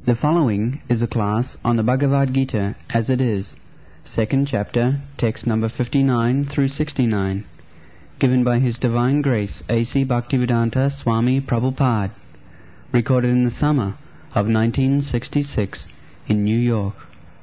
The following is a class on the Bhagavad Gita as it is, second chapter, text number 59 through 69, given by His Divine Grace A.C. Bhaktivedanta Swami Prabhupada, recorded in the summer of 1966 in New York.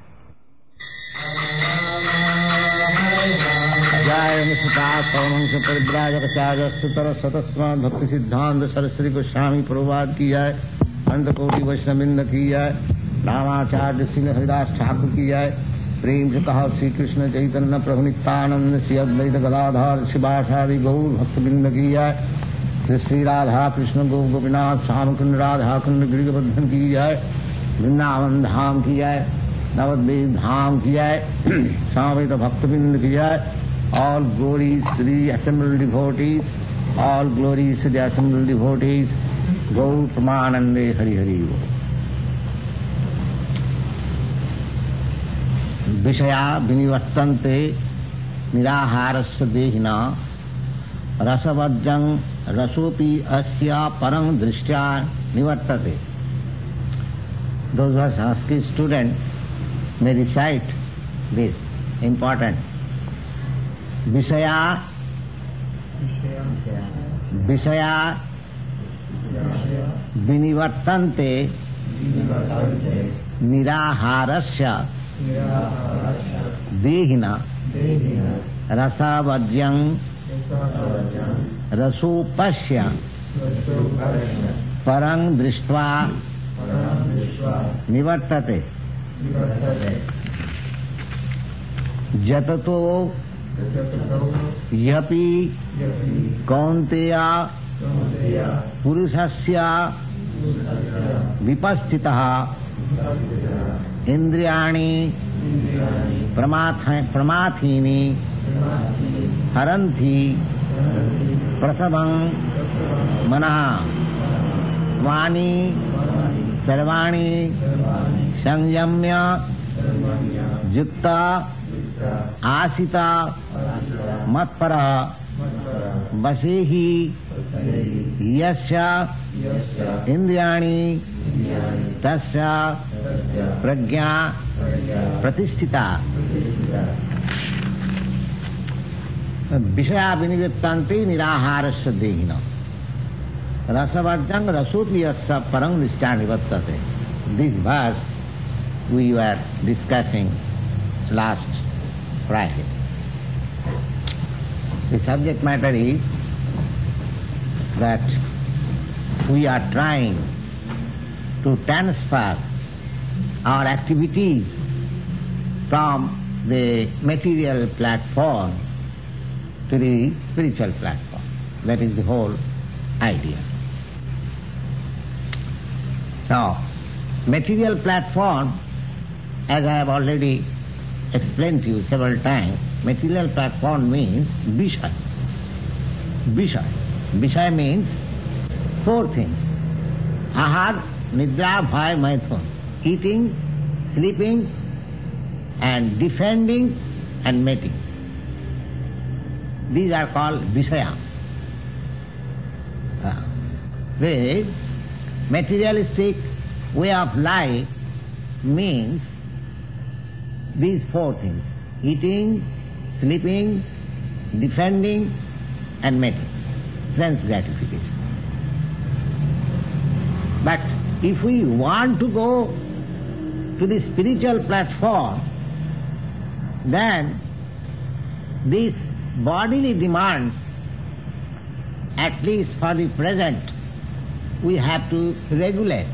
Saraswati Goswami Prabhupada की जय, अनंत कोटि वैष्णववृंद की जय, रामाचार्य श्री हरिदास ठाकुर की जय। प्रेम से कहा श्री कृष्ण चैतन्य प्रभु नित्यानंद श्री अद्वैत गदाधर शिवासादि गौर भक्तवृंद की जय। श्री श्री राधा कृष्ण गोपीनाथ श्यामकुंड राधा कुंड गिरिवर्धन की जय। वृंदावन धाम की जय, नवद्वीप धाम की जय, समवेत भक्तवृंद की जय। All glories to the assembled devotees, all glories to the assembled devotees. Gaur Pramanande Hari Hari. Vishaya vinivartante niraharasya dehina rasavajjang rasopi asya parang drishtya nivartate. Those who are Sanskrit students may recite this important. Vishaya vinivartante niraharasya dehina rasavajjang rasopasya parang drishtva nivartate. Jatato yapi kaunteya purushasya vipasthitaha indriyani pramathini haranthi prasabang manaha vani sarvani sanjamya yukta आसिता मत्परः वसेहि यस्य इंद्रियाणि तस्य प्रज्ञा प्रतिष्ठिता। विषया विनिवृत्तान्ते निराहारस्य देहिनः रसवर्जं रसोपि यस्य परं दृष्ट्या निवर्तते. This verse we were discussing last Friday. The subject matter is that we are trying to transfer our activities from the material platform to the spiritual platform. That is the whole idea. Now, material platform, as I have already explained to you several times, material platform means Vishaya. Vishaya means four things: Ahar, Nidra, Bhaya, Maithun. Eating, sleeping, and defending and mating. These are called Vishaya. The materialistic way of life means these four things: eating, sleeping, defending, and mating, sense gratification. But if we want to go to the spiritual platform, then these bodily demands, at least for the present, we have to regulate.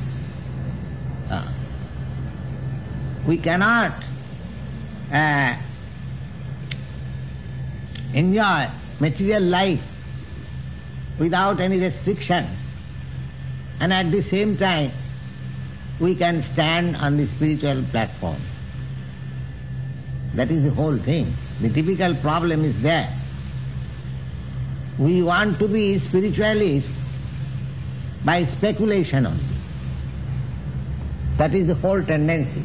We cannot enjoy material life without any restrictions, and at the same time we can stand on the spiritual platform. That is the whole thing. The typical problem is there. We want to be spiritualists by speculation only. That is the whole tendency.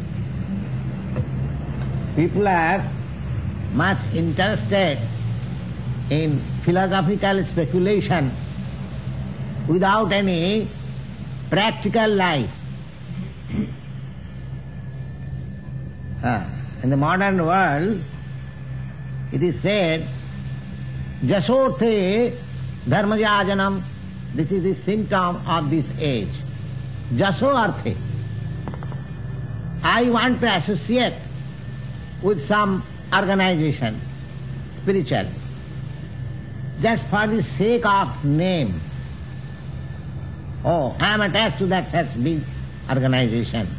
People are much interested in philosophical speculation without any practical life. In the modern world, it is said, Jasothe dharmajajanam. This is the symptom of this age. Jaso arthe. I want to associate with some organization, spiritual, just for the sake of name. Oh, I am attached to that such big organization.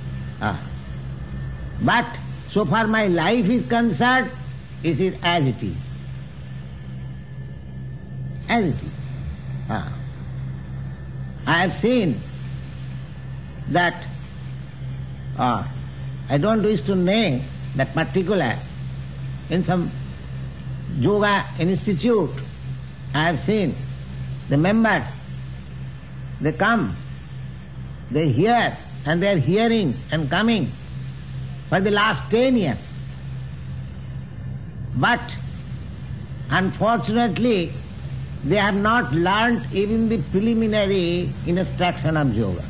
But so far my life is concerned, it is as it is. As it is. I have seen that, I don't wish to name that particular, in some yoga institute, I have seen the members, they come, they hear, and they are hearing and coming for the last 10 years. But unfortunately, they have not learnt even the preliminary instruction of yoga.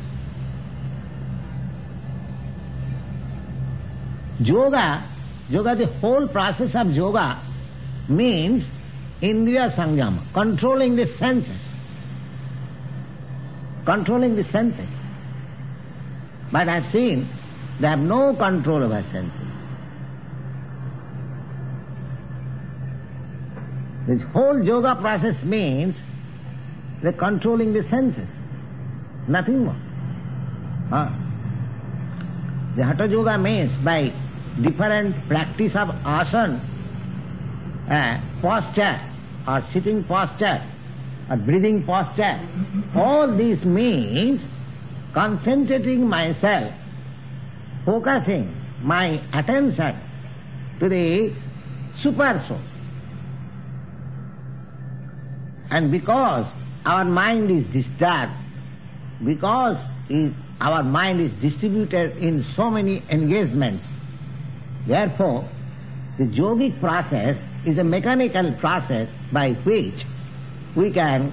Yoga, the whole process of yoga means indriya sangyama, controlling the senses. Controlling the senses. But I have seen they have no control over senses. This whole yoga process means the controlling the senses, nothing more. The Hatha Yoga means by different practice of asana, posture, or sitting posture, or breathing posture, all this means concentrating myself, focusing my attention to the super soul. And because our mind is disturbed, because our mind is distributed in so many engagements, therefore the yogic process is a mechanical process by which we can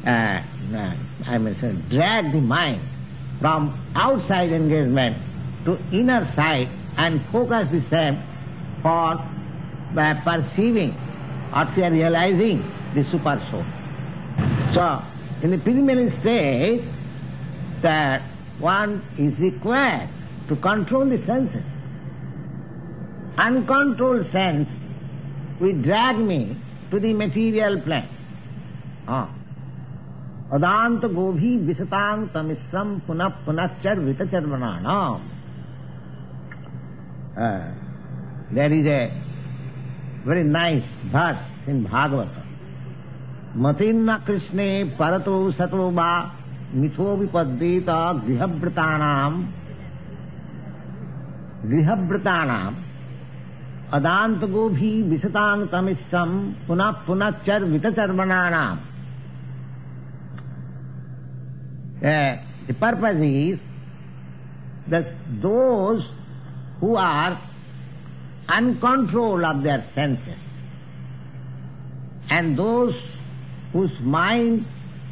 drag the mind from outside engagement to inner side and focus the same for perceiving or for realizing the super soul. So, in the preliminary stage, that one is required to control the senses. Uncontrolled sense will drag me to the material plane. Adanta gobhi visatang tamisram punap punachar vitacharvananam. There is a very nice verse in Bhagavata. Matinna Krishne parato sato va mitho vipaddeta grihabhratanam adanta gobhi visatang tamisam punachar vitacharvananam. The purpose is that those who are uncontrolled of their senses and those whose mind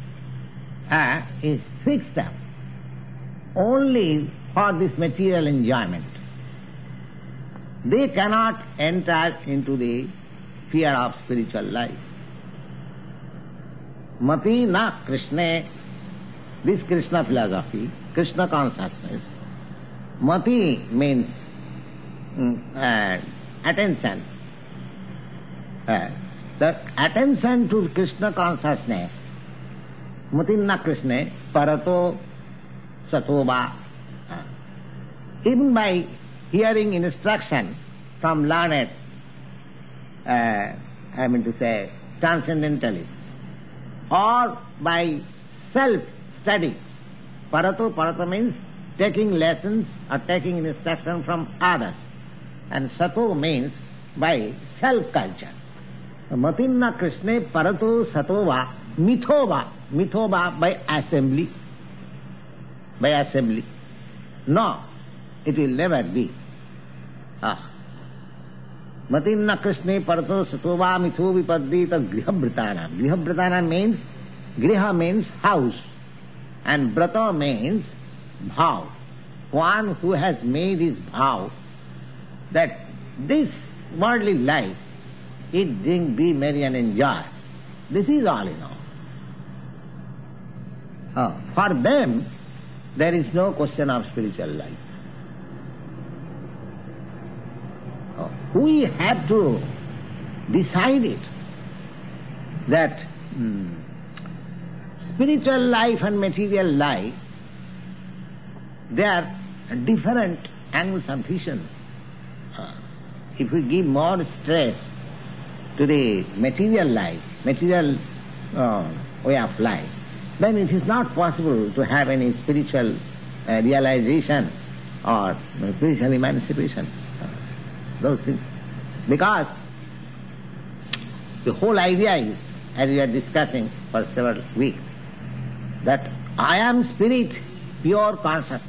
is fixed up only for this material enjoyment, they cannot enter into the sphere of spiritual life. Mati na Krishna, this Krishna philosophy, Krishna consciousness. Mati means attention. The attention to Krishna consciousness, Matinna Krishna, parato satova. Even by hearing instruction from learned, transcendentalists, or by self-study. Parato means taking lessons or taking instruction from others. And sato means by self-culture. Matinna Krishna parato satova mithova by assembly. By assembly. No, it will never be. Matinna Krishna parato satova mitho vipaddita grihabhratana. Grihabhratana means, griha means house, and brata means bhav. one who has made his vow that this worldly life, eat, drink, be merry and enjoy, this is all in all. For them, there is no question of spiritual life. We have to decide it, that spiritual life and material life, they are different angles of vision. If we give more stress to the material life, material way of life, then it is not possible to have any spiritual realization or spiritual emancipation. Those things. Because the whole idea is, as we are discussing for several weeks, that I am spirit, pure consciousness.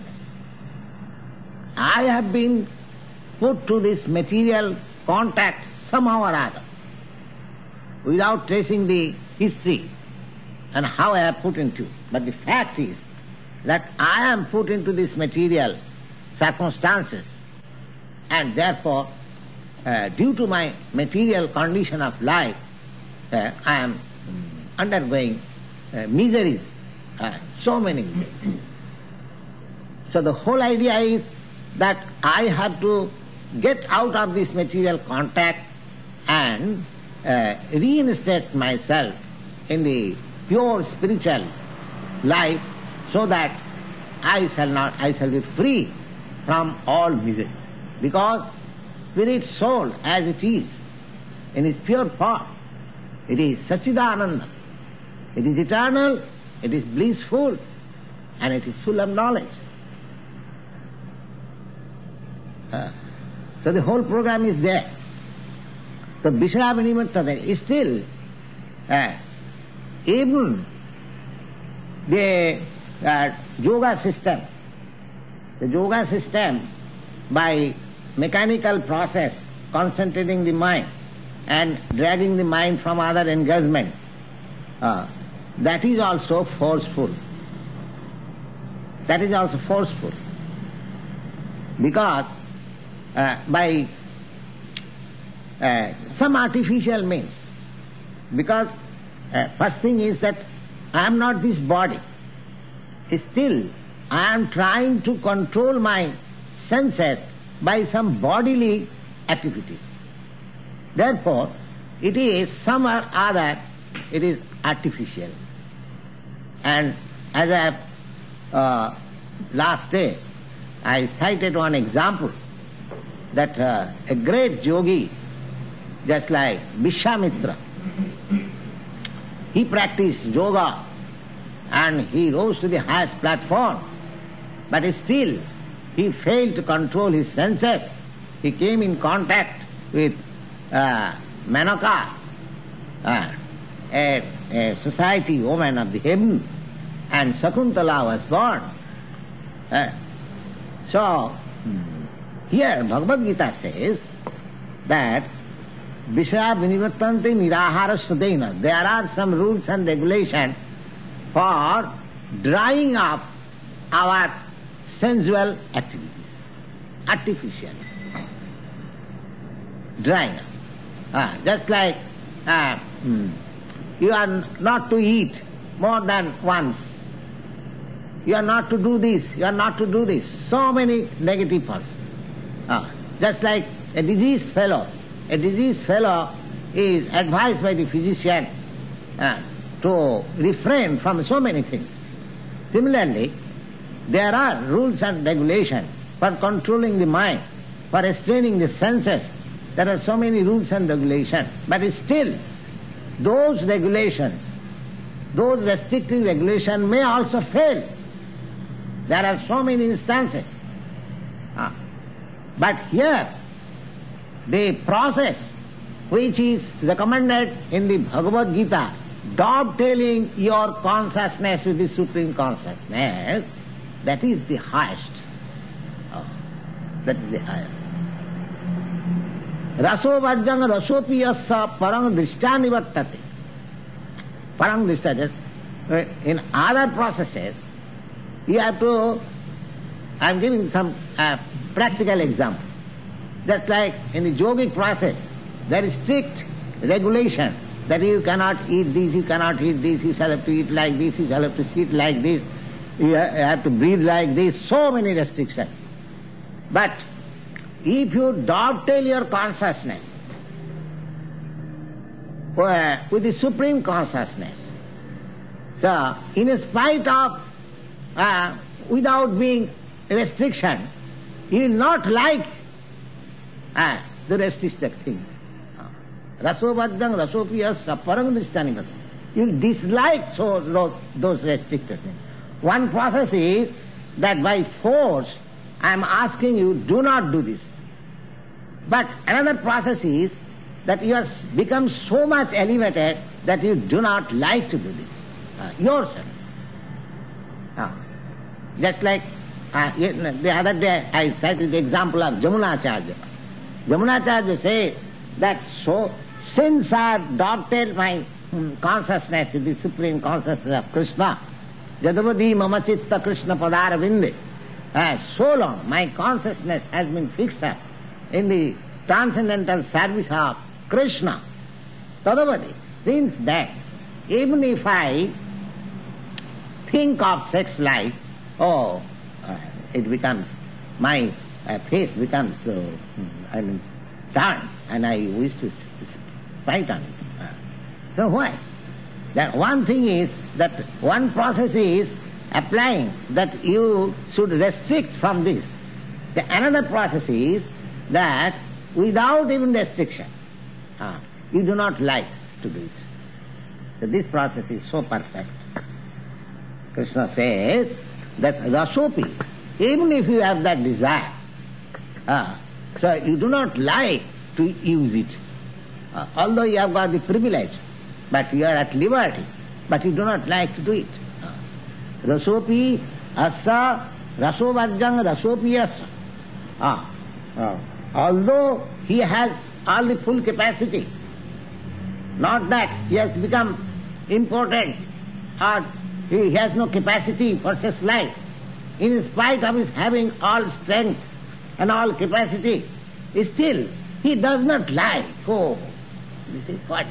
I have been put to this material contact somehow or other, without tracing the history and how I have put into. But the fact is that I am put into this material circumstances, and therefore, due to my material condition of life, I am undergoing miseries, so many miseries. So the whole idea is that I have to get out of this material contact and reinstate myself in the pure spiritual life, so that I shall be free from all misery. Because spirit soul as it is, in its pure form, it is Satchidananda. It is eternal, it is blissful, and it is full of knowledge. So the whole program is there. So Vishaya Vinivartana is still even the yoga system by mechanical process, concentrating the mind and dragging the mind from other engagement, that is also forceful. That is also forceful. Because by some artificial means, because first thing is that I am not this body. Still, I am trying to control my senses by some bodily activities. Therefore, it is some or other, it is artificial. And as I have, last day, I cited one example, that a great yogi, just like Vishwamitra, he practiced yoga and he rose to the highest platform, but still he failed to control his senses. He came in contact with Menaka, a society woman of the heaven, and Sakuntala was born. So, here Bhagavad Gita says that Vishaya Vinivartante Nirahara Sudena. There are some rules and regulations for drying up our sensual activities, artificial drying up. Just like you are not to eat more than once. You are not to do this, you are not to do this. So many negative thoughts. Just like a diseased fellow. A diseased fellow is advised by the physician to refrain from so many things. Similarly, there are rules and regulations for controlling the mind, for restraining the senses. There are so many rules and regulations. But still, those regulations, those restrictive regulations may also fail. There are so many instances. But here, the process which is recommended in the Bhagavad Gita, dovetailing your consciousness with the Supreme Consciousness, that is the highest. That is the highest. Raso vajjang rasopi yassa parang drishta nivartate. Parang drishta, just in other processes, you have to I am giving some practical example. Just like in the yogic process, there is strict regulation that you cannot eat this, you cannot eat this, you shall have to eat like this, you shall have to sit like this, you have to breathe like this, so many restrictions. But if you dovetail your consciousness with the Supreme Consciousness, so in spite of, without being restriction, you will not like the restricted things. Rasovajjang rasopiyasya parang drishtani. You will dislike those restricted things. One process is that by force I am asking you, do not do this. But another process is that you have become so much elevated that you do not like to do this yourself. Just like the other day I cited the example of Jamunacharya. Jamunacharya says that so since I have dovetailed my consciousness with the Supreme Consciousness of Krishna, Jadavadi mama chitta Krishna padara vinde, so long my consciousness has been fixed up in the transcendental service of Krishna. Tadavadi, since that, even if I think of sex life, it becomes, my face becomes, turned, and I wish to fight on it. So why? That one thing is, that one process is applying that you should restrict from this. The another process is that without even restriction, you do not like to do it. So this process is so perfect. Krishna says that rasopi, even if you have that desire, so you do not like to use it. Although you have got the privilege, but you are at liberty, but you do not like to do it. Rasopi asa rasovajjang rasopi asa. Although he has all the full capacity, not that he has become important or he has no capacity for such life. In spite of his having all strength and all capacity, still he does not like. This is what?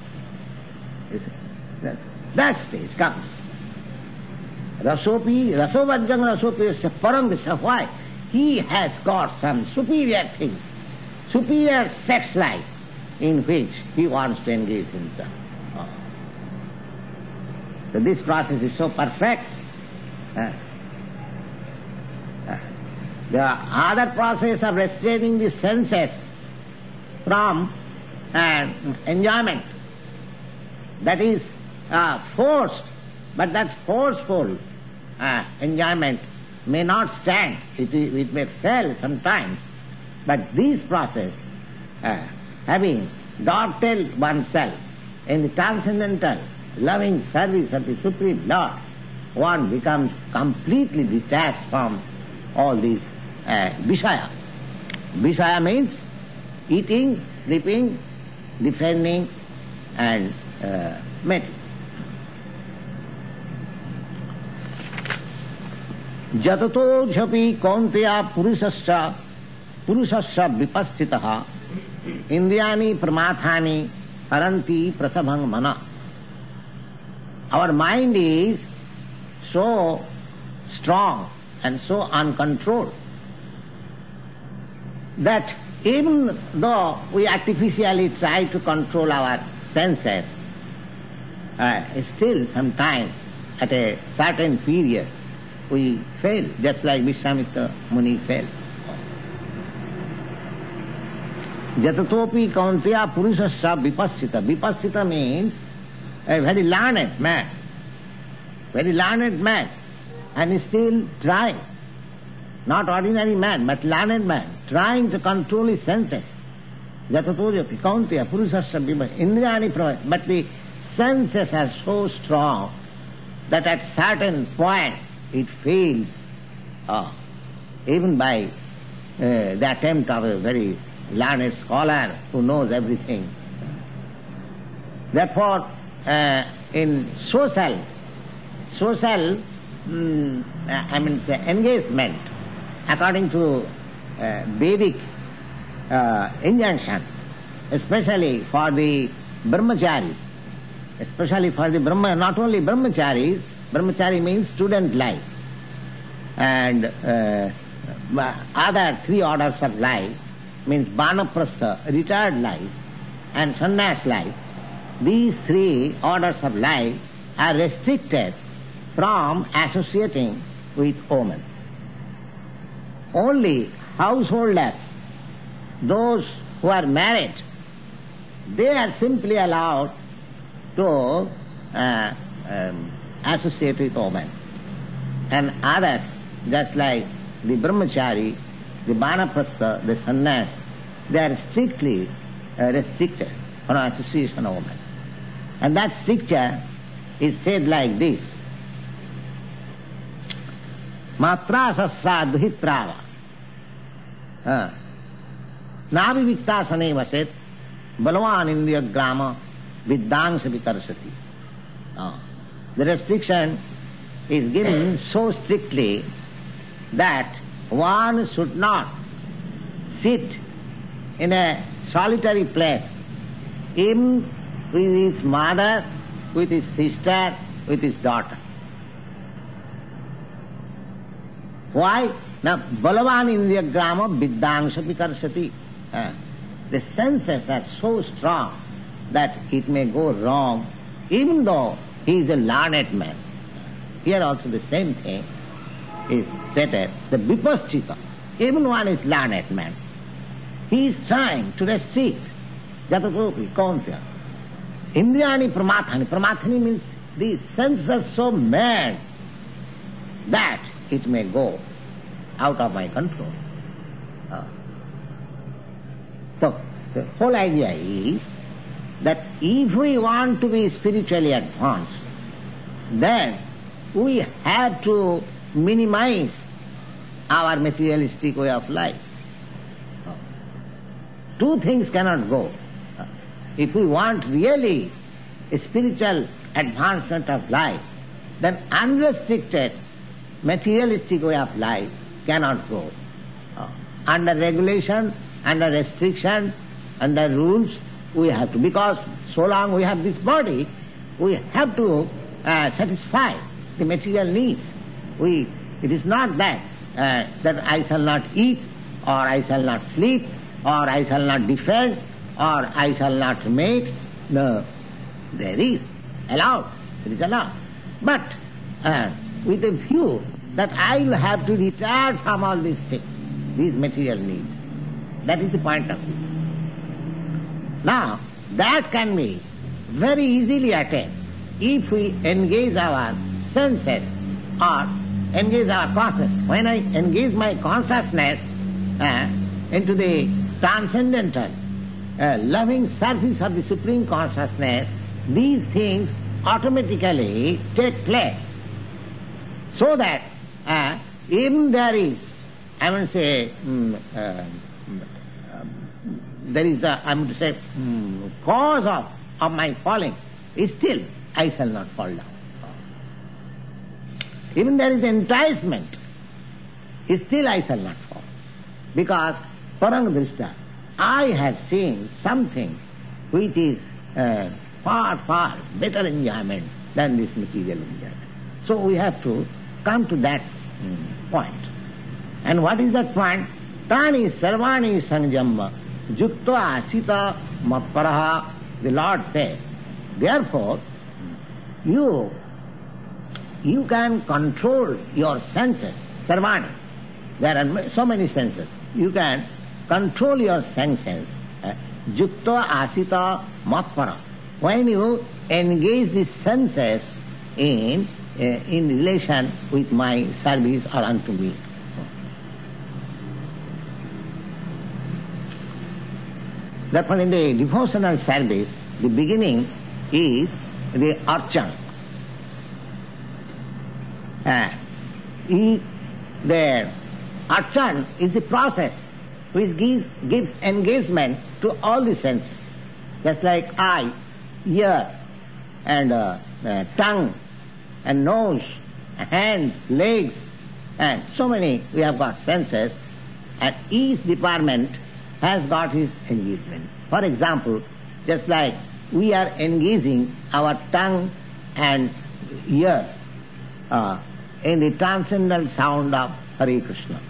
That stage comes. Rasovajjang rasopi is param disha. Why? He has got some superior things, superior sex life in which he wants to engage himself. So this process is so perfect. The other process of restraining the senses from enjoyment, that is forced, but that forceful enjoyment may not stand, it may fail sometimes. But this process, having dovetailed oneself in the transcendental loving service of the Supreme Lord, one becomes completely detached from all these Vishaya. Vishaya means eating, sleeping, defending and mating. Jatato jhapi kaunteya purushasya vipasthitaha indriyani pramathani haranti prasabhang mana. Our mind is so strong and so uncontrolled that even though we artificially try to control our senses, still sometimes at a certain period we fail, just like Vishwamitra Muni failed. Jatatopi kaunteya purushasya vipassita. Vipassita means a very learned man, and still trying, not ordinary man, but learned man, trying to control his senses. Jatatopi kaunteya purushasya vipassita. Indriyani pravai. But the senses are so strong that at certain point it fails, even by the attempt of a very learned scholar who knows everything. Therefore, in social engagement, according to Vedic injunction, especially for the brahmacharis, especially for the not only brahmacharis, brahmachari means student life, and other three orders of life means vanaprastha, retired life, and sannyas life. These three orders of life are restricted from associating with women. Only householders, those who are married, they are simply allowed to associate with women. And others, just like the brahmachari, the vanaprastha, the sannyas, they are strictly restricted from association of women. And that stricture is said like this: Matra sassa duhitrava navivikta sane vaset balavan indriya grama viddangsa vitarsati. The restriction is given so strictly that one should not sit in a solitary place, even with his mother, with his sister, with his daughter. Why? Now, balavan indriya grama viddangsa vitarsati. The senses are so strong that it may go wrong, even though he is a learned man. Here also the same thing is stated. The vipaschita, even one is learned man, he is trying to restrict jatakopi, kauntya. Indriyani pramathani. Pramathani means the senses are so mad that it may go out of my control. So, the whole idea is that if we want to be spiritually advanced, then we have to minimize our materialistic way of life. Two things cannot go. If we want really a spiritual advancement of life, then unrestricted materialistic way of life cannot go. Under regulation, under restriction, under rules, we have to, because so long we have this body, we have to satisfy the material needs. It is not that I shall not eat, or I shall not sleep, or I shall not defend, or I shall not mate. No, there is allowed. It is allowed. But with a view that I will have to retire from all these things, these material needs. That is the point of view. Now, that can be very easily attained if we engage our senses or engage our consciousness. When I engage my consciousness into the transcendental, loving service of the Supreme Consciousness, these things automatically take place. So that even there is, I will say, there is a, I would say, cause of my falling, still I shall not fall down. Even there is enticement, still I shall not fall. Because parang drishta, I have seen something which is far, far better enjoyment than this material enjoyment. So we have to come to that point. And what is that point? Tani sarvani sanjamma Juktva asita matparaha, the Lord says. Therefore, you can control your senses, sarvani. There are so many senses. You can control your senses. Juktva asita matpara. When you engage the senses in relation with my service or unto me. Therefore, in the devotional service, the beginning is the archan. The archan is the process which gives engagement to all the senses, just like eye, ear, and tongue, and nose, hands, legs, And so many, we have got senses, and each department has got its engagement. For example, just like we are engaging our tongue and ear in the transcendental sound of Hare Krishna.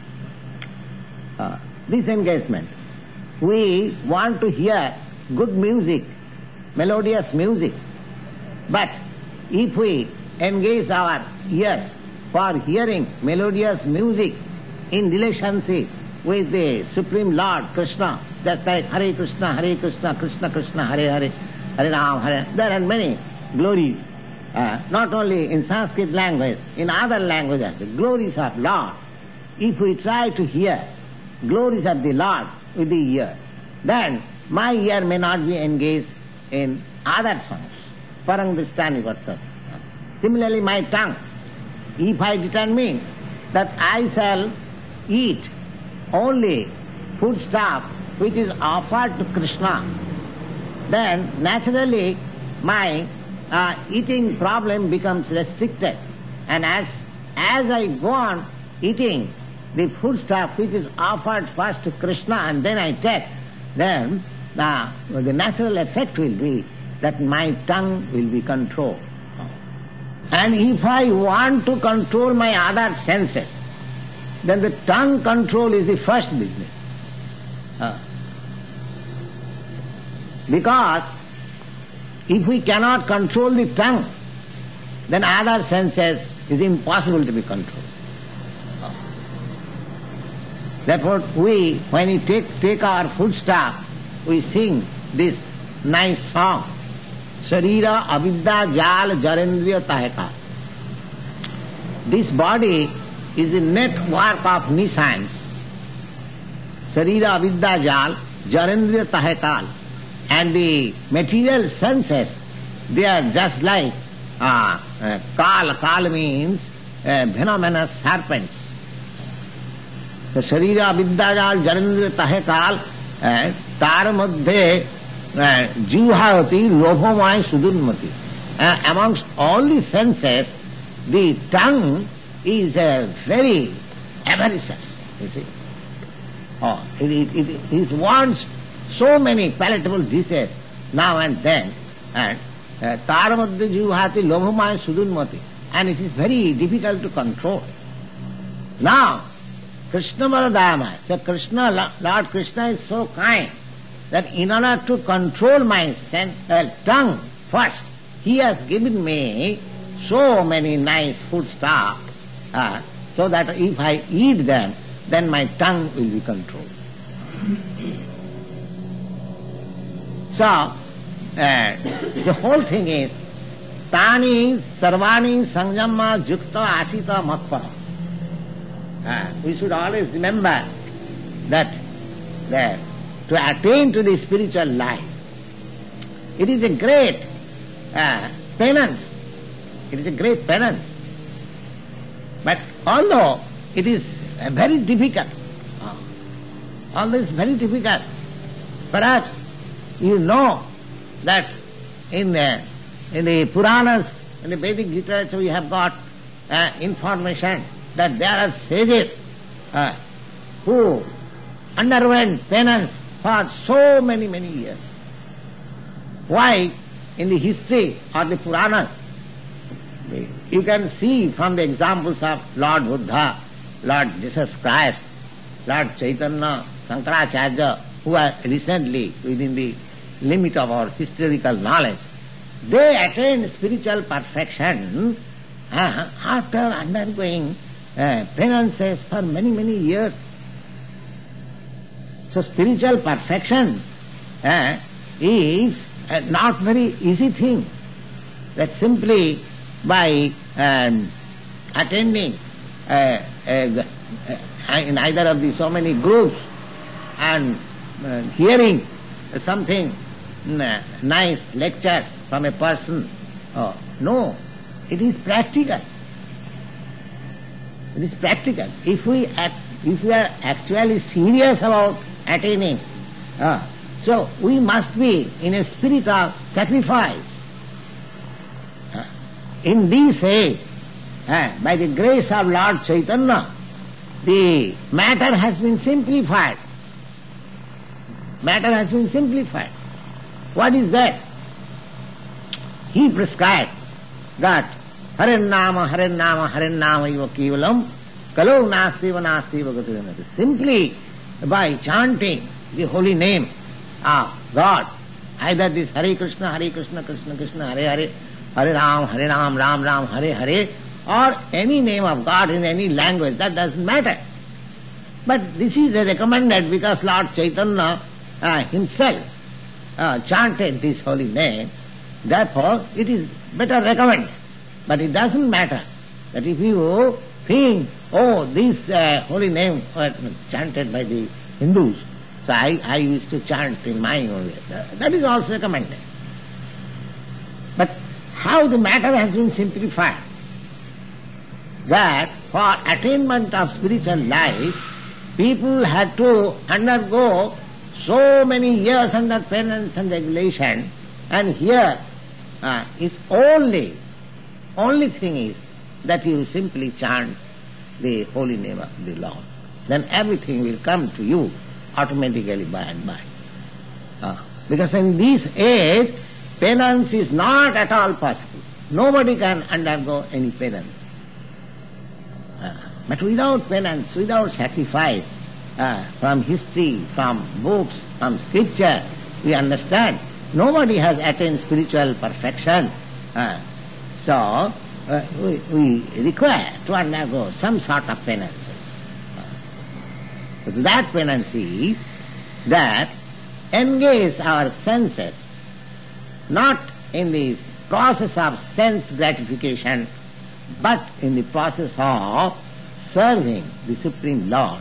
This engagement. We want to hear good music, melodious music. But if we engage our ears for hearing melodious music in relationship with the Supreme Lord Krishna, just like Hare Krishna, Krishna Krishna, Hare Hare, Hare Ram, Hare. There are many glories, not only in Sanskrit language, in other languages, the glories of Lord. If we try to hear glories of the Lord with the ear, then my ear may not be engaged in other songs. Parang Drishtani Varta. Similarly, my tongue, if I determine that I shall eat only foodstuff which is offered to Krishna, then naturally my eating problem becomes restricted. And as I go on eating the foodstuff which is offered first to Krishna and then I take, then the natural effect will be that my tongue will be controlled. And if I want to control my other senses, then the tongue control is the first business. Because if we cannot control the tongue, then other senses is impossible to be controlled. Therefore, when we take our foodstuff, we sing this nice song, Sharira Avidya Jal Jarendriya Taheka. This body is a network of nescience. Sharira Avidya Jal Jarendriya Tahekal. And the material senses, they are just like Kal. Kal means venomous serpents. The Sharira Avidya Jal Jarendriya Tahekal, tar madhye Jivhati Lobhamaya Sudurmati. Amongst all the senses, the tongue is very avaricious, you see. It wants so many palatable dishes now and then, and Taramadya Jivhati Lobhamaya Sudurmati, and it is very difficult to control. Now, Krishna Baladayamaya, so Lord Krishna is so kind that in order to control my tongue first, he has given me so many nice foodstuff, so that if I eat them, then my tongue will be controlled. So, the whole thing is, Tani Sarvani Sanjama Jukta Asita Matpara. We should always remember that to attain to the spiritual life, it is a great penance. It is a great penance. But although it is very difficult, perhaps you know that in the Puranas, in the Vedic literature, we have got information that there are sages who underwent penance for so many years. Why? In the history of the Puranas, you can see from the examples of Lord Buddha, Lord Jesus Christ, Lord Chaitanya, Shankaracharya, who are recently within the limit of our historical knowledge, they attained spiritual perfection after undergoing penances for many years. So spiritual perfection is not very easy thing, that simply by attending in either of the so many groups and hearing something nice lectures from a person. No, it is practical. It is practical. If we are actually serious about attaining, so we must be in a spirit of sacrifice. In this age, by the grace of Lord Chaitanya, the matter has been simplified. Matter has been simplified. What is that? He prescribed that Haren Nama, Haren Nama, Haren Nama iva kevalam kalau nastiva nastiva gatiranati. Simply by chanting the holy name of God, either this Hare Krishna, Hare Krishna, Krishna Krishna, Hare Hare, Hare Ram, Ram Ram, Hare Hare, or any name of God in any language, that doesn't matter. But this is recommended because Lord Chaitanya himself chanted this holy name. Therefore, it is better recommended. But it doesn't matter that if you think, oh, this holy name was chanted by the Hindus, so I used to chant in my own way. That is also recommended. But how the matter has been simplified, that for attainment of spiritual life, people had to undergo so many years under penance and regulation, and here is only thing is that you simply chant the holy name of the Lord. Then everything will come to you automatically by and by. Because in this age, penance is not at all possible. Nobody can undergo any penance. But without penance, without sacrifice, from history, from books, from scripture, we understand nobody has attained spiritual perfection. So we require to undergo some sort of penance. That penance is that engage our senses not in the process of sense gratification, but in the process of serving the Supreme Lord,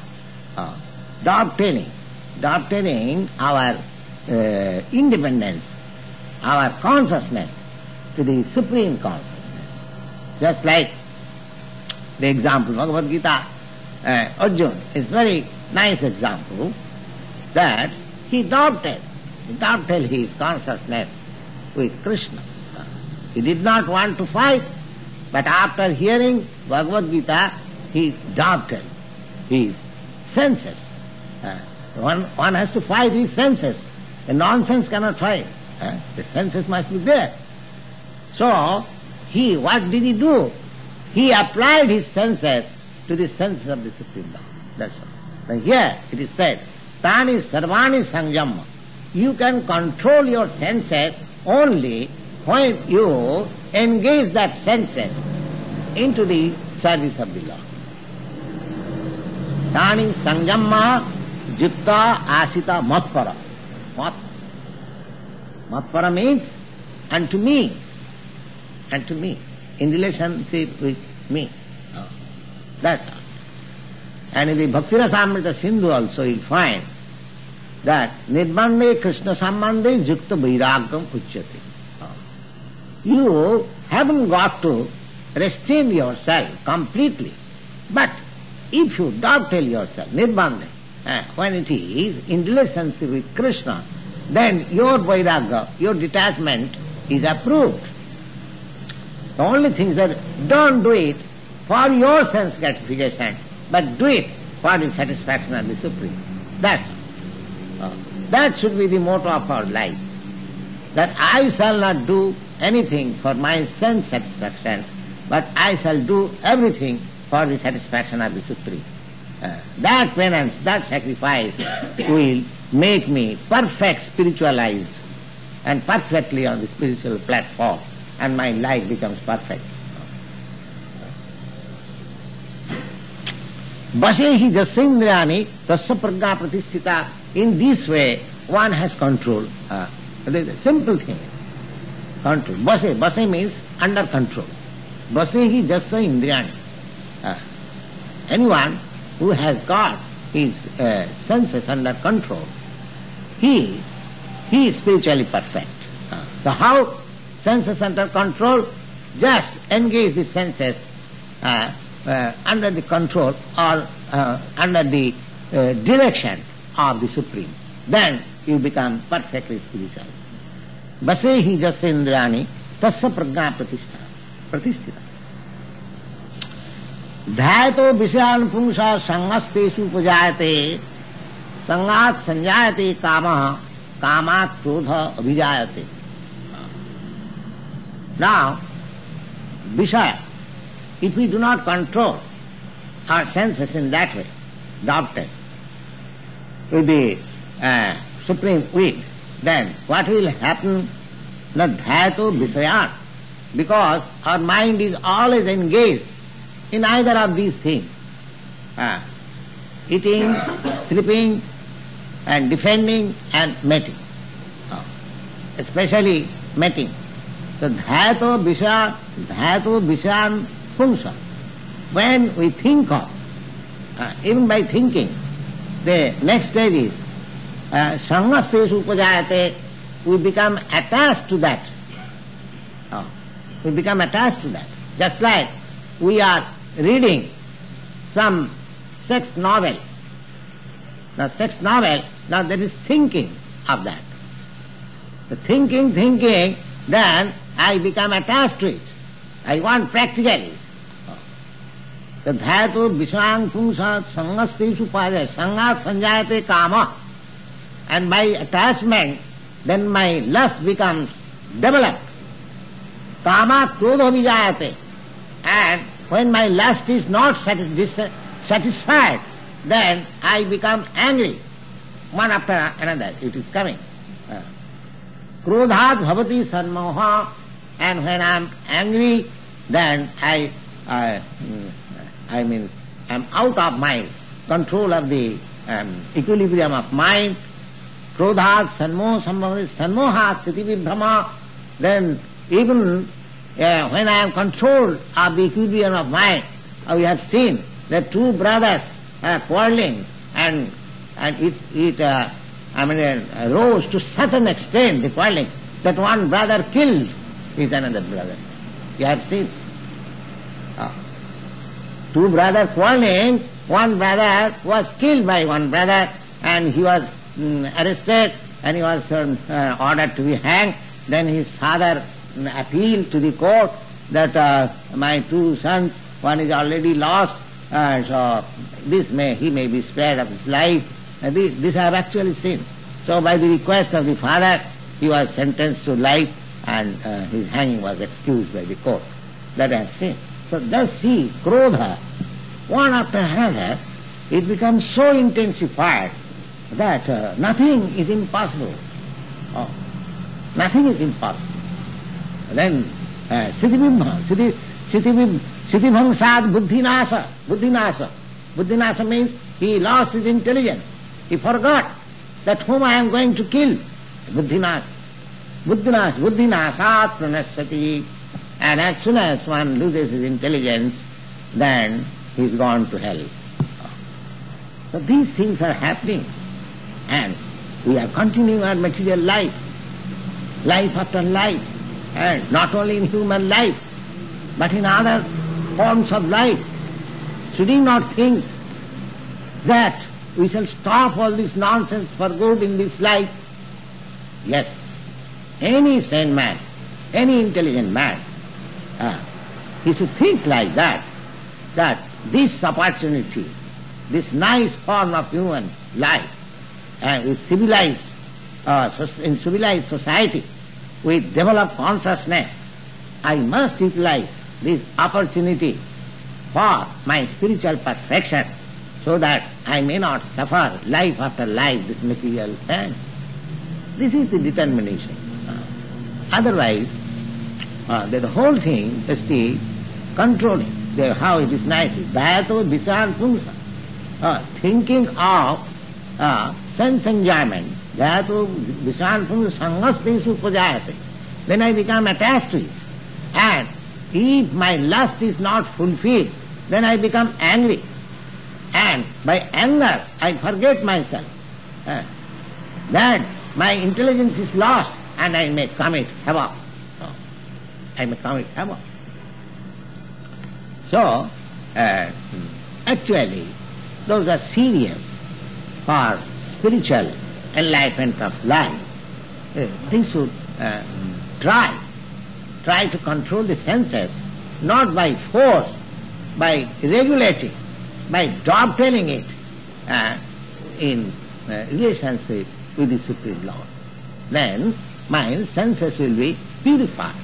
dovetailing our independence, our consciousness to the Supreme Consciousness. Just like the example, Bhagavad Gita, Arjuna is very nice example that he dovetailed his consciousness with Krishna. He did not want to fight, but after hearing Bhagavad Gita, he dovetailed his senses. One has to fight his senses. The nonsense cannot fight. The senses must be there. So, what did he do? He applied his senses to the senses of the Supreme Lord. That's all. And here it is said, Tani sarvani sanjama. You can control your senses only when you engage that senses into the service of the Lord. Tani sanjama jutta asita matpara. Matpara means unto me, in relationship with me. That's all. And in the Bhakti Rasamrita Sindhu also you'll find that Nirbande Krishna Sambandhe Jukta Vairagam Uchyate. You haven't got to restrain yourself completely, but if you dovetail yourself, Nirbande, when it is in relationship with Krishna, then your Vairagya, your detachment is approved. The only thing is that don't do it for your sense gratification, but do it for the satisfaction of the Supreme. That should be the motto of our life. That I shall not do anything for my sense satisfaction, but I shall do everything for the satisfaction of the Supreme. That penance, that sacrifice will make me perfect spiritualized and perfectly on the spiritual platform, and my life becomes perfect. Basehi jasindriyani tasya prajna pratisthita. In this way, one has control. It is a simple thing. Control. Base means under control. Basehi jasya indriyani. Anyone who has got his senses under control, he is spiritually perfect. So how senses under control? Just engage the senses under the control or under the direction of the Supreme. Then you become perfectly spiritual. Basehi jasindriyani tasya prajna pratisthita. ध्यायतो विषयान पुंसा संगस्तेषु उपजायते संगात संजायते कामः कामात् क्रोध अभिजायते. Now, Vishaya, if we do not control our senses in that way, doubted, with the supreme will, then what will happen? Not dhyato visayan, because our mind is always engaged in either of these things. Eating, sleeping, and defending, and mating. Especially mating. So dhyato visayan pumsa. When we think of, even by thinking, the next stage is sangastesu upajayate, we become attached to that. We become attached to that. Just like we are reading some sex novel. Now sex novel, now there is thinking of that. The thinking, then I become attached to it. I want practically. The dhyato visang pumsa sangastesu upajayate, sangat sanjayate kama. And by attachment, then my lust becomes developed. Kama krodha vijayate. And when my lust is not satisfied, then I become angry. One after another, it is coming. Krodhat bhavati sanmoha. And when I am angry, then I'm out of my control of the equilibrium of mind. Krodhat sanmoha sthiti vibhrama. Then even when I am controlled of the equilibrium of mind, we have seen that two brothers quarreling, and it rose to such an extent, the quarreling, that one brother killed his another brother. You have seen. Two brothers quarreling, one brother was killed by one brother, and he was arrested, and he was ordered to be hanged. Then his father appealed to the court that my two sons, one is already lost, so he may be spared of his life. This I have actually seen. So by the request of the father, he was sentenced to life, and his hanging was excused by the court. That I have seen. So thus see, krodha, one after another, it becomes so intensified that nothing is impossible. Nothing is impossible. Then siddhibhangsad buddhinasa. Buddhinasa means he lost his intelligence. He forgot that whom I am going to kill. Buddhinasa pranasati. And as soon as one loses his intelligence, then he is gone to hell. So these things are happening, and we are continuing our material life after life, and not only in human life, but in other forms of life. Should we not think that we shall stop all this nonsense for good in this life? Yes. Any sane man, any intelligent man, he should think like that this opportunity, this nice form of human life, with in civilized society, with developed consciousness, I must utilize this opportunity for my spiritual perfection, so that I may not suffer life after life this material thing. This is the determination. Otherwise, the whole thing is the controlling. How it is nice. Dhyato visayan pumsa. Thinking of sense enjoyment. Dhyato visayan pumsa sangastesu upajayate. Then I become attached to it. And if my lust is not fulfilled, then I become angry. And by anger, I forget myself. Then my intelligence is lost, and I may commit havoc. So, actually, those are serious for spiritual enlightenment of life. They should try to control the senses, not by force, by regulating, by dovetailing it in relationship with the Supreme Lord, then my senses will be purified.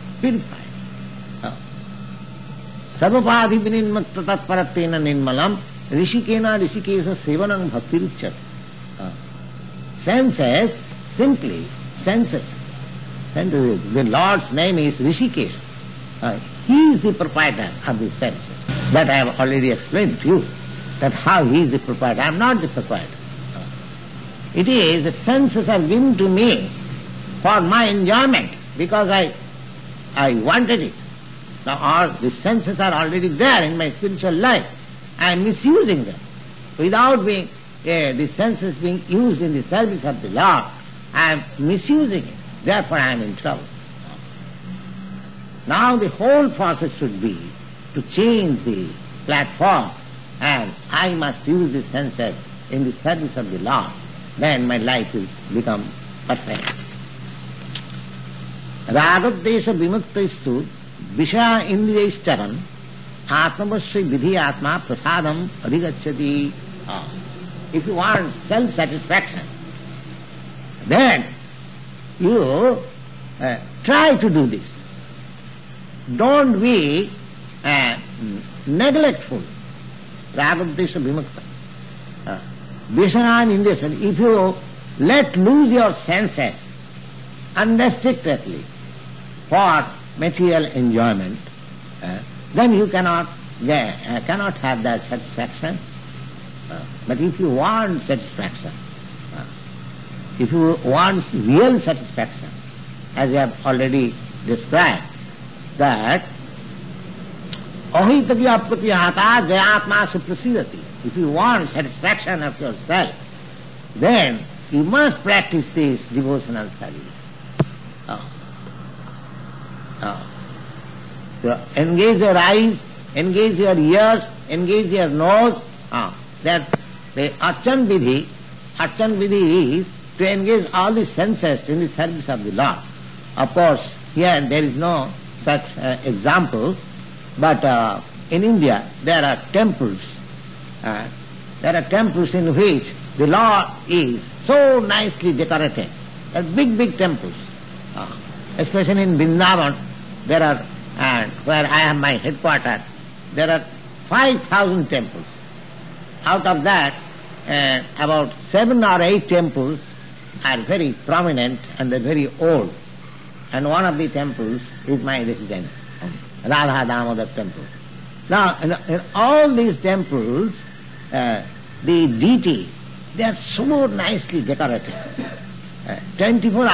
Sarvapadhi vinimmatta tatparatena nirmalam rishikena rishikesa sevanam bhakti ruchyate. Senses, simply senses. The Lord's name is Rishikesh. He is the proprietor of the senses. That I have already explained to you, that how he is the proprietor. I am not the proprietor. It is the senses are given to me for my enjoyment, because I wanted it. Now all the senses are already there in my spiritual life. I am misusing them. Without being the senses being used in the service of the Lord, I am misusing it. Therefore I am in trouble. Now the whole process should be to change the platform, and I must use the senses in the service of the Lord. Then my life will become perfect. Ragadesha vimuktaistu Vishya indriyaischcharan atmavasya vidhi atma prasadam adhigacchati. If you want self-satisfaction, then you try to do this. Don't be neglectful. Ragadesha vimukta. Vishya indriyaischcharan. If you let loose your senses unrestrictedly for material enjoyment, then you cannot have that satisfaction. But if you want satisfaction, if you want real satisfaction, as I have already described, that ahitavyapatihata jayatma suprasidati. If you want satisfaction of yourself, then you must practice this devotional service. So engage your eyes, engage your ears, engage your nose. That the Archan Vidhi is to engage all the senses in the service of the Lord. Of course, here there is no such example, but in India there are temples. There are temples in which the Lord is so nicely decorated. There are big temples. Especially in Vrindavan, there are, where I have my headquarters, there are 5,000 temples. Out of that, about 7 or 8 temples are very prominent and they're very old. And one of the temples is my residence, Radha Damodar temple. Now, in all these temples, the deities, they are so nicely decorated. 24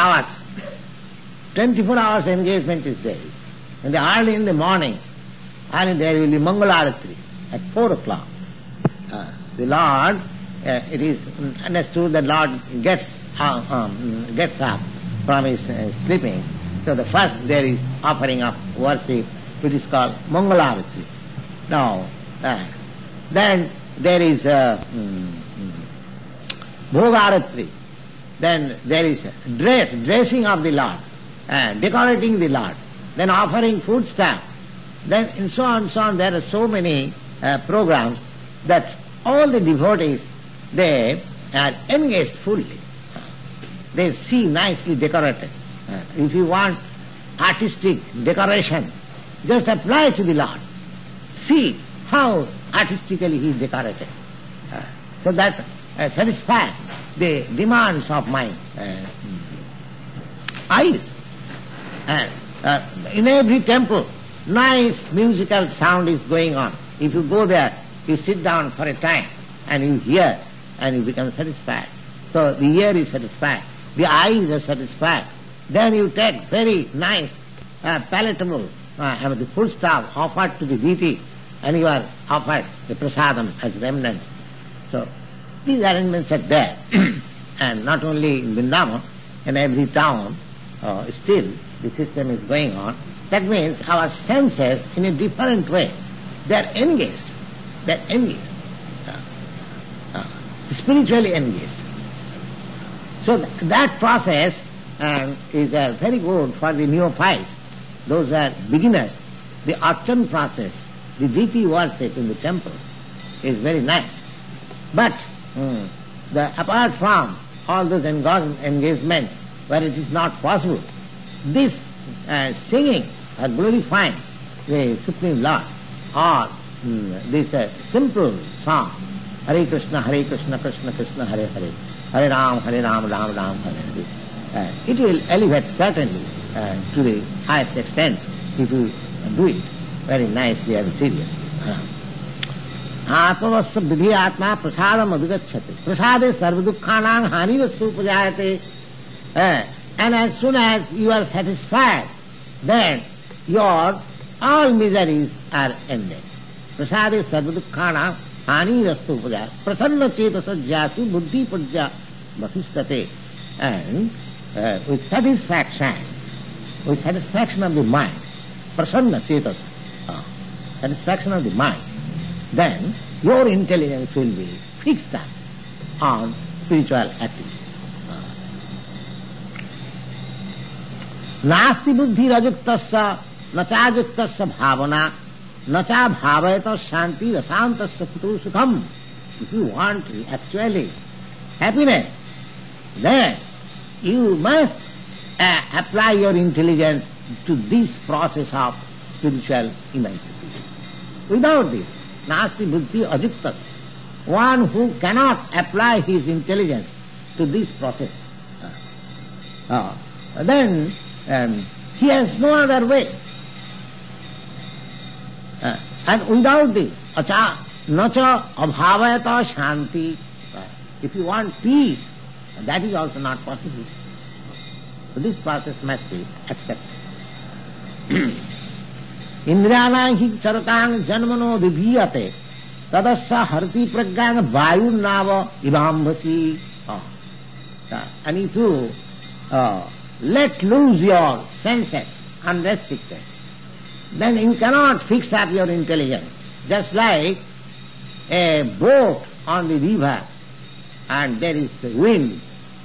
hours engagement is there. And early in the morning, there will be Mangalarati at 4 o'clock. The Lord, it is understood that Lord gets up from his sleeping. So the first there is offering of worship, which is called Mangalarati. Now, then there is Bhogaratri. Then there is dressing of the Lord, decorating the Lord, then offering food stuff, then and so on. There are so many programs that all the devotees, they are engaged fully. They see nicely decorated. If you want artistic decoration, just apply to the Lord. See how artistically he is decorated. So that satisfies the demands of my eyes. In every temple, nice musical sound is going on. If you go there, you sit down for a time and you hear and you become satisfied. So the ear is satisfied, the eyes are satisfied. Then you take very nice, palatable, the food stuff offered to the deity, and you are offered the prasadam as remnant. So these arrangements are there. And not only in Vrindavan, in every town, still the system is going on. That means our senses, in a different way, they are engaged. They are engaged. Spiritually engaged. So that process is very good for the neophytes. Those are beginners. The Archan process the deity worship in the temple is very nice. But apart from all those engagements where it is not possible, this singing or glorifying the Supreme Lord, or this simple song, Hare Krishna, Krishna Krishna, Hare Hare, Hare Ram, Ram Ram, Hare Hare, it will elevate certainly to the highest extent if you do it very nicely and serious. Atmavasya vidhi atma prasadam abhigacchati. Prasade sarva dukkhanam hani vastu upajayate. And as soon as you are satisfied, then your all miseries are ended. Prasade sarva dukkhanam hani vastu upajayate. Prasanna cetasa jyatu buddhi pajya vasistate. And with satisfaction of the mind, prasanna cetasa, satisfaction of the mind, then your intelligence will be fixed up on spiritual activity. Nasti buddhi rajuktasya nachajuktasya bhavana nacha bhavayata shanti rasantasya putu sukham. If you want actually happiness, then you must apply your intelligence to this process of spiritual emancipation. Without this, nasti buddhi ajuktas, one who cannot apply his intelligence to this process, then he has no other way. And without this, nacha abhavayata shanti, if you want peace, that is also not possible. So this process must be accepted. Indriyana hi charatang janmano vibhiyate tadasya harti prajnana vayurnava ivambhasi. And if you let loose your senses unrestricted, then you cannot fix up your intelligence. Just like a boat on the river, and there is wind,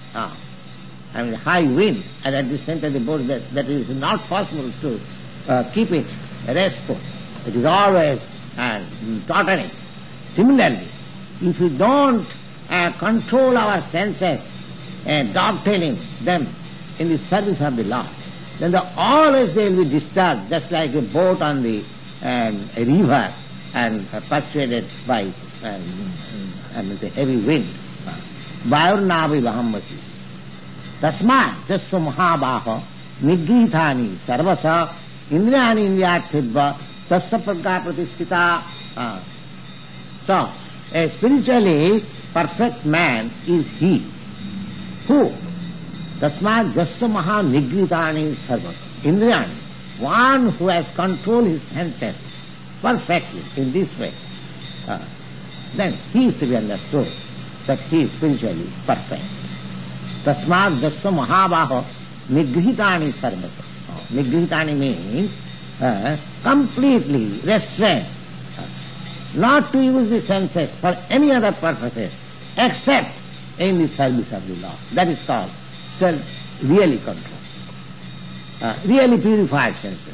high wind, and at the center of the boat that is not possible to keep it restful. It is always tottering. Similarly, if we don't control our senses and dovetailing them in the service of the Lord, then always they will be disturbed, just like a boat on the a river and persuaded by the heavy wind. Vayurnavi vahambasi. Tasmat jasya mahabaha nigrihithani sarvasa indriyani indriyarthidva tasya prajna pratisthita. So, a spiritually perfect man is he who tasmat jasya maha nigrihithani sarvasa indriyani, one who has controlled his senses perfectly in this way, then he is to be understood that he is spiritually perfect. Tasmat jasya mahabaha nigrihitani sarvasa. Nigrihitani means completely restrained, not to use the senses for any other purposes except in the service of the Lord. That is called really control, really purified senses.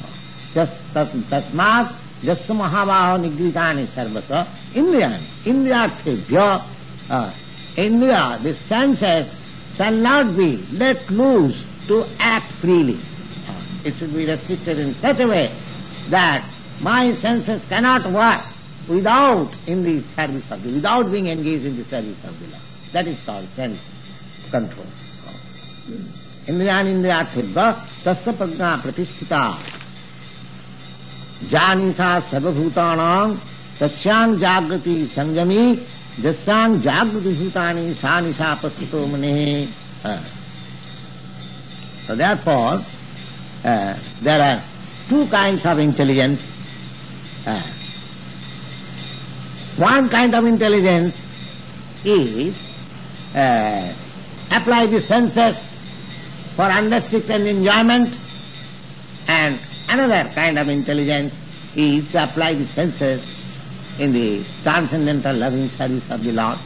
Tasmat jasya mahabaha nigrihitani sarvasa indriyani indriyarthebhya. Indriya, the senses, shall not be let loose to act freely. It should be restricted in such a way that my senses cannot work without being engaged in the service of the Lord. That is called sense control. Indriyani indriyarthebhya tasya prajna pratisthita. Janisa sarvabhutanam tasyang jagrati sanjami jasyang jagrati bhutani sa nisha pasthito mane. So therefore, there are two kinds of intelligence. One kind of intelligence is apply the senses for unrestricted enjoyment, and another kind of intelligence is to apply the senses in the transcendental loving service of the Lord.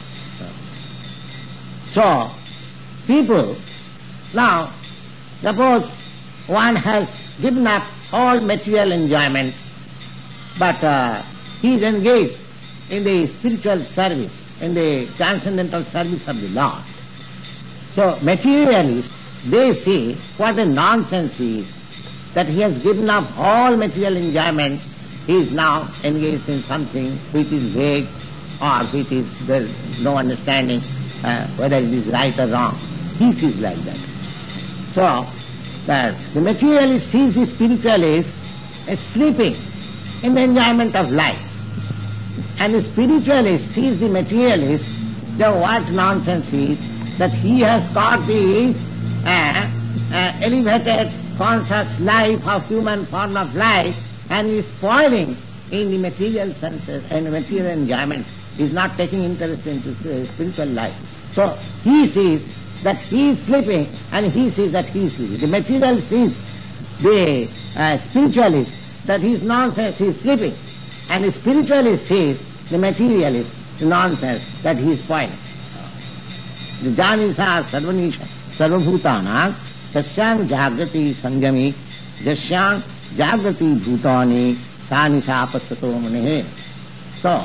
So, people, now, suppose one has given up all material enjoyment but he is engaged in the spiritual service, in the transcendental service of the Lord. So materialists, they see what a nonsense he is, that he has given up all material enjoyment, he is now engaged in something which is vague or which is, there is no understanding whether it is right or wrong. He sees like that. So, that the materialist sees the spiritualist as sleeping in the enjoyment of life. And the spiritualist sees the materialist, that what nonsense he is, that he has got the elevated conscious life of human form of life and is spoiling in the material senses and material enjoyment, is not taking interest into spiritual life. So he sees that he is sleeping and he sees that he is sleeping. The material sees the spiritualist that he is nonsense, he is sleeping, and the spiritualist sees the materialist, the nonsense, that he is spoiling. The Janisa Sarvanisha Sarvabhutana Tasyam Jagrati Sanjami Jasyam Jagrati Bhutani Sanisa Pasato Manehe. So,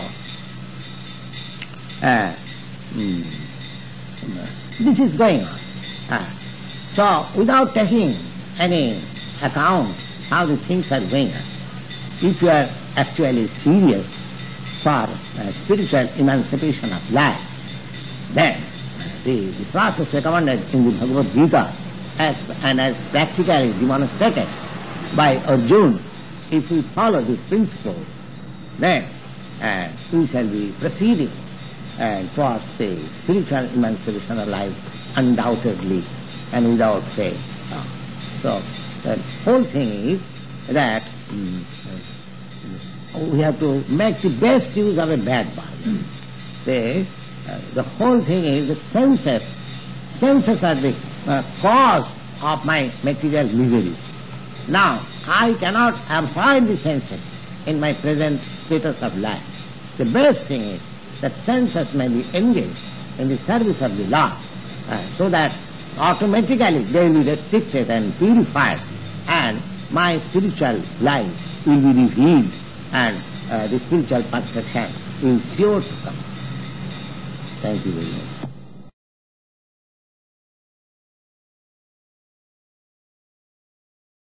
this is going on. So, without taking any account how the things are going on, if you are actually serious for spiritual emancipation of life, then the process recommended in the Bhagavad Gita as practically demonstrated by Arjuna, if we follow this principle, then we shall be proceeding towards the spiritual emancipation of life undoubtedly and without fail. So the whole thing is that we have to make the best use of a bad body. The whole thing is the senses are the cause of my material misery. Now, I cannot avoid the senses in my present status of life. The best thing is that senses may be engaged in the service of the Lord, so that automatically they will be restricted and purified, and my spiritual life will be revealed, and the spiritual perfection will sure to come. Thank you very much.